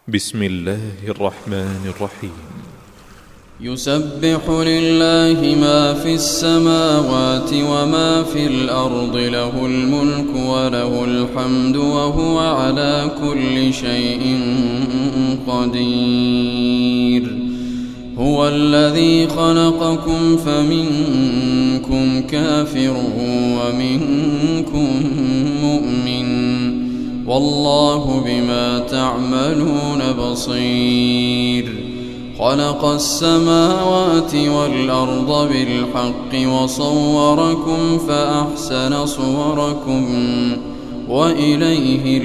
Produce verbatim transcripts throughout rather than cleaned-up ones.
بسم الله الرحمن الرحيم. يسبح لله ما في السماوات وما في الأرض، له الملك وله الحمد وهو على كل شيء قدير. هو الذي خلقكم فمنكم كافر ومنكم مؤمن، والله بما تعملون بصير. خلق السماوات والأرض بالحق وصوركم فأحسن صوركم وإليه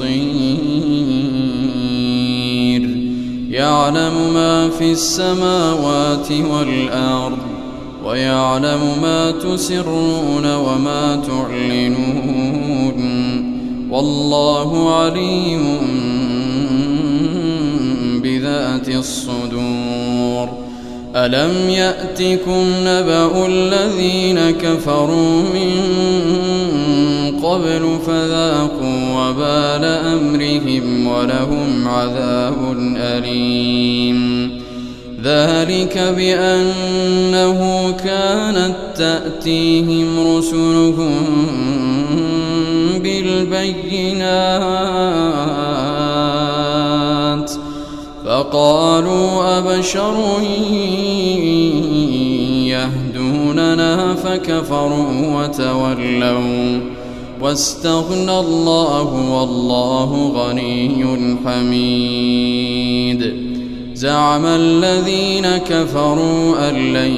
المصير. يعلم ما في السماوات والأرض ويعلم ما تسرون وما تعلنون، والله عليم بذات الصدور. ألم يأتكم نبأ الذين كفروا من قبل فذاقوا وبال أمرهم ولهم عذاب أليم. ذلك بأنه كانت تأتيهم رسلهم بالبينات فقالوا أبشر يهدوننا فكفروا وتولوا واستغنى الله والله غني حميد. زعم الذين كفروا أن لن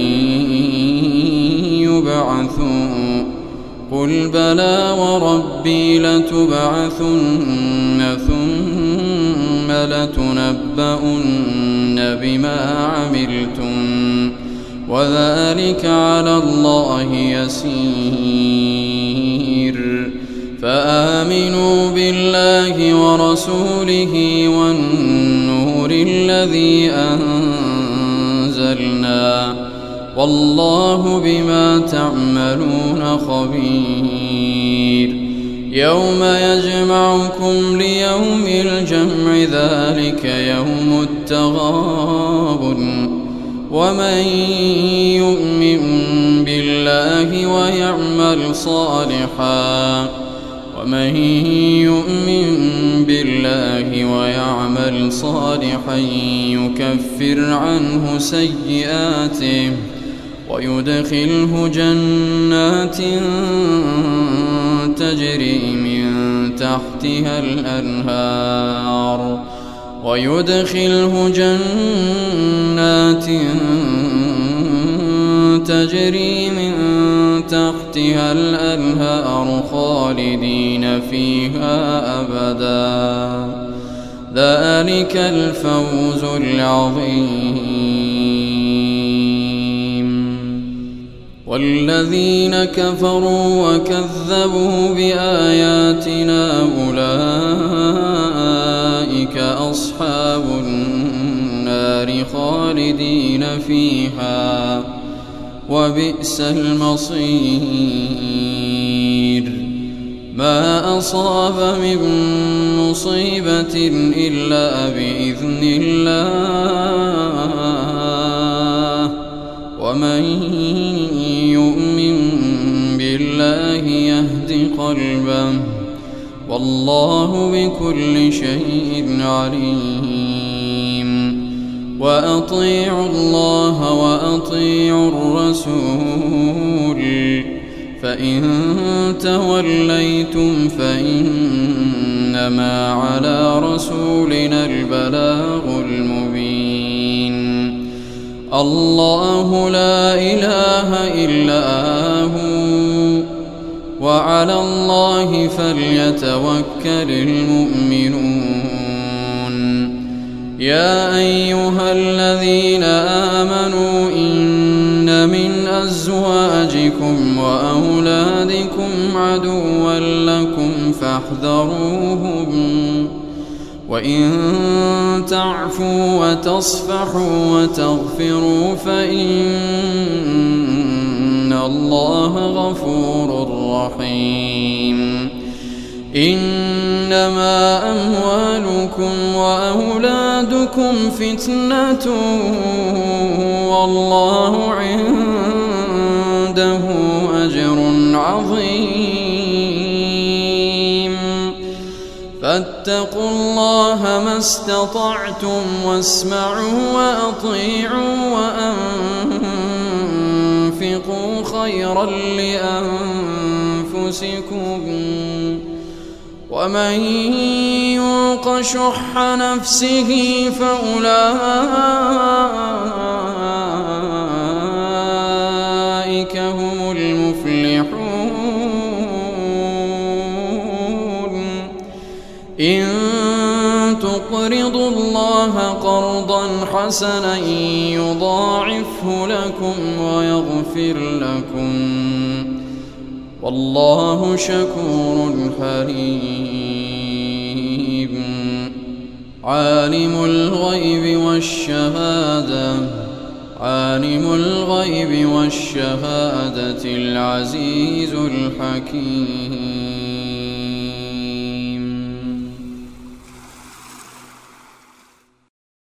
يبعثوا، قل بلى وربي لتبعثن ثم لتنبؤن بما عملتم وذلك على الله يسير. فآمنوا بالله ورسوله والنور الذي أنزلنا، والله بما تعملون خبير. يوم يجمعكم ليوم الجمع ذلك يوم التغابن، ومن يؤمن بالله ويعمل صالحا ومن يؤمن بالله ويعمل صالحا يكفر عنه سيئاته ويدخله جنات تجري من تحتها الأنهار ويدخله جنات تجري من تحتها الأنهار خالدين فيها أبدا. ذلك الفوز العظيم. والذين كفروا وكذبوا بآياتنا أولئك أصحاب النار خالدين فيها وبئس المصير. ما أصاب من مصيبة إلا بإذن الله، ومن يؤمن بالله يهد قلبه، والله بكل شيء عليم. وأطيعوا الله وأطيعوا الرسول، فإن توليتم فإنما على رسولنا البلاغ المبين. الله لا إله إلا هو، وعلى الله فليتوكل المؤمنون. يا أيها الذين آمنوا إن من أزواجكم وأولادكم عدوا لكم فاحذروهم، وإن تعفوا وتصفحوا وتغفروا فإن الله غفور رحيم. إنما أموالكم وأولادكم فتنة والله عنده أجر عظيم فاتقوا الله ما استطعتم واسمعوا وأطيعوا وأنفقوا خيرا لأنفسكم ومن يوق شح نفسه فأولئك هم المفلحون إن تقرضوا الله قرضا حسنا يضاعفه لكم ويغفر لكم والله شكور حليم عالم الغيب والشهادة عالم الغيب والشهادة العزيز الحكيم